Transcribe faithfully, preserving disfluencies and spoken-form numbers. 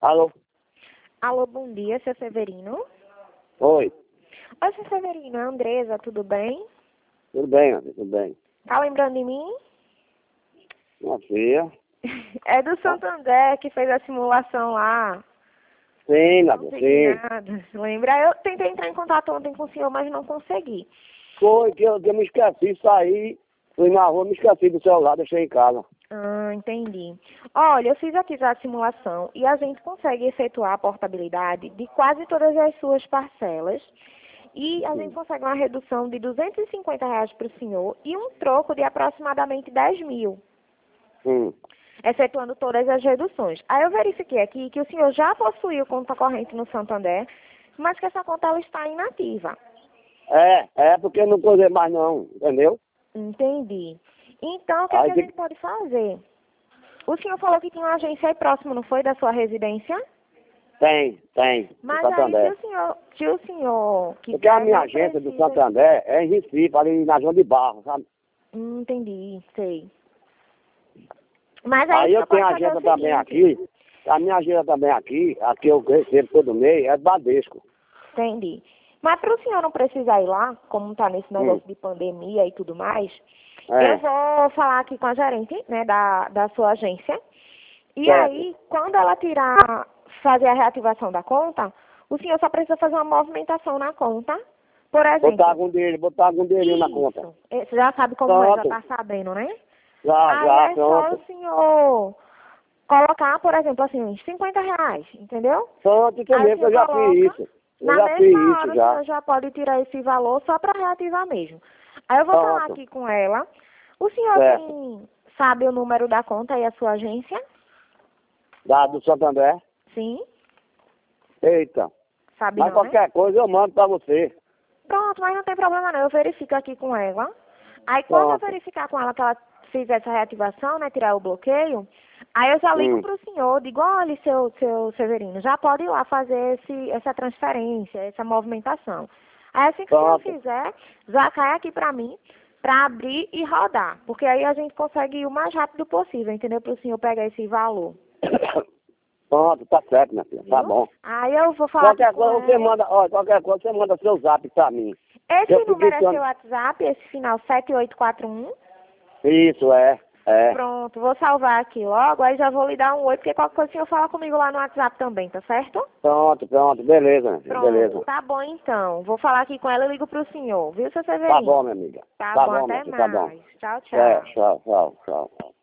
Alô? Alô, bom dia, seu Severino. Oi. Oi, seu Severino, é a Andresa, tudo bem? Tudo bem, André? Tudo bem. Tá lembrando de mim? Minha filha. É do Santander que fez a simulação lá. Sim, Não André, consegui sim. nada. Lembra? Eu tentei entrar em contato ontem com o senhor, mas não consegui. Foi que eu, que eu me esqueci, saí, fui na rua, me esqueci do celular, deixei em casa. Ah, entendi. Olha, eu fiz aqui já a simulação e a gente consegue efetuar a portabilidade de quase todas as suas parcelas. E a gente consegue uma redução de duzentos e cinquenta reais para o senhor e um troco de aproximadamente dez mil. Hum. Efetuando todas as reduções. Aí eu verifiquei aqui que o senhor já possuiu conta corrente no Santander, mas que essa conta ela está inativa. É, é porque eu não coisei mais não, entendeu? Entendi. Então, o que, é que Aí a tem gente pode fazer? O senhor falou que tinha uma agência aí próximo, não foi, da sua residência? tem, tem, do Mas aí, se Santander. o senhor, se o senhor quiser, Porque a minha não agência do precisa... Santander é em Recife, ali na João de Barro, sabe? Hum, entendi, sei. Mas aí, Aí o eu senhor tenho pode a fazer o agência também seguinte. aqui, a minha agência também aqui, aqui eu recebo todo mês, é Bradesco. Entendi. Mas para o senhor não precisar ir lá, como está nesse Hum. negócio de pandemia e tudo mais, eu É, vou falar aqui com a gerente, né, da, da sua agência. E certo. aí, quando ela tirar, fazer a reativação da conta, o senhor só precisa fazer uma movimentação na conta. Por Botar exemplo, algum dinheiro, botar algum dinheirinho na conta. isso. Eh, Você já sabe como é, já Pronto. está sabendo, né? Já, Aí já, é só pronto. o senhor colocar, por exemplo, assim, uns cinquenta reais, entendeu? Pronto, isso Aí o mesmo, eu senhor já fiz coloca, isso. Eu na já fiz mesma isso hora o já. senhor já pode tirar esse valor só para reativar mesmo. Aí eu vou falar Pronto, aqui com ela. O senhor certo. tem, sabe o número da conta e a sua agência? Da do Santander. Sim? Eita. Sabe Mas não, né? qualquer coisa eu mando pra você. Pronto, mas não tem problema não. Eu verifico aqui com ela. Aí quando eu Pronto. verificar com ela que ela fizer essa reativação, né, tirar o bloqueio, aí eu já ligo Hum. para o senhor, digo, olha, seu, seu Severino, já pode ir lá fazer esse, essa transferência, essa movimentação. Aí assim que o senhor Pronto. fizer, já cai aqui para mim, para abrir e rodar. Porque aí a gente consegue ir o mais rápido possível, entendeu? Para o senhor pegar esse valor. Pronto, tá certo, minha filha. Tá Viu? bom. Aí eu vou falar aqui Qualquer com coisa você ela. manda, ó, qualquer coisa você manda seu zap pra mim. Eu Esse fiquei número é seu quando... WhatsApp, esse final sete oito quatro um. Isso, é. É. Pronto, vou salvar aqui logo, aí já vou lhe dar um oi, porque qualquer coisa o senhor fala comigo lá no WhatsApp também, tá certo? Pronto, pronto. Beleza, minha filha. Pronto, Beleza. tá bom então. Vou falar aqui com ela e ligo pro senhor, viu, seu Tá bom, Severino? minha amiga. Tá Tá bom, bom, minha até filha. Tá bom. mais. Tchau, É, tchau. tchau, tchau, tchau.